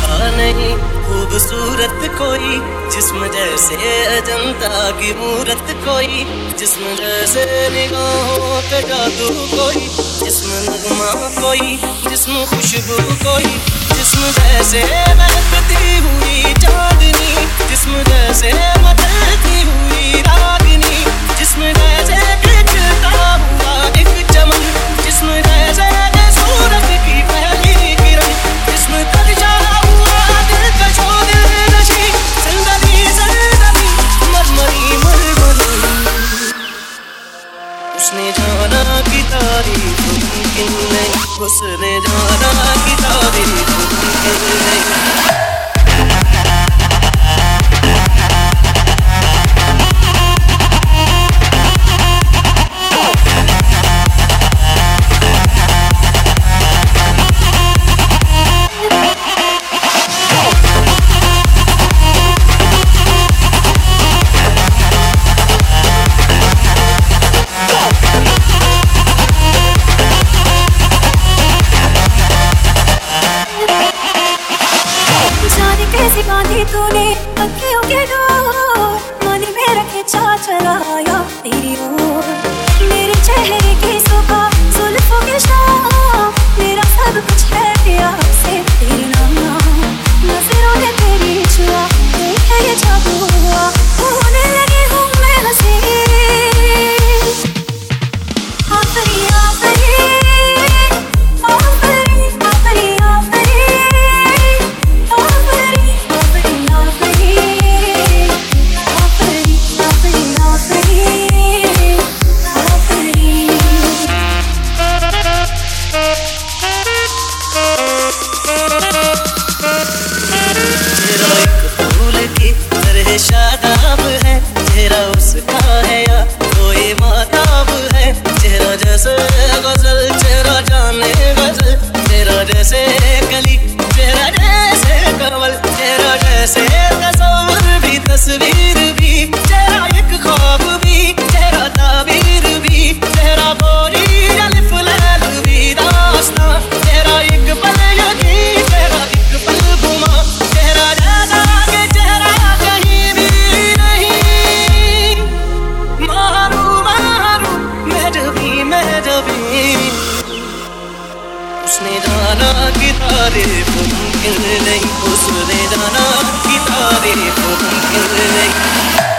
देखा नहीं खूबसूरत कोई, जिस्म जैसे अजंता की मूरत कोई, जिस्म जैसे निगाहों पे जादू कोई, जिस्म नगमा कोई, जिस्म खुशबू कोई, जिस्म जैसे महकती हुई चांदनी, जिस्म जैसे मचलती हुई रागनी, जिस्म जैसे खिलता हुआ एक चमन, जिस्म जैसे सूरज की पहली किरण, जिस्म तरजा हुआ दिलकश हो दिलनशी, जिंदगी जिंदगी मरमरी मरमरी। उसने जाना कि तारीफ मुमकिन नहीं, उसने जाना कि तारीफ मुमकिन नहीं। कैसी बांधी तूने अखियों के डोर, मन में रखे चा चलाया तेरी ओर, मेरे चेहरे की सुबह जुल्फों के शाम, मेरा सब कुछ है प्यार से तेरे नाम, नजरों ने तेरी छुआ देखे ये जादू हुआ, होने लगी हूँ मैं हंसी, आफरी आफरी शादाब है चेहरा उसका है या कोई माताब है, चेहरा जैसे गजल चेहरा जाने गजल, चेहरा जैसे कली चेहरा जैसे कवल, चेहरा जैसे तस्वीर भी तस्वीर भी, चेहरा एक ख्वाब भी चेहरा ताबीर भी, चेहरा बोली अलिफ लैल भी दास्तां, चेहरा एक पल यकीन चेहरा एक पल गुमा, चेहरा जैसा के चेहरा उसने जाना कि तारीफ मुमकिन नहीं, उसने जाना कि तारीफ मुमकिन नहीं।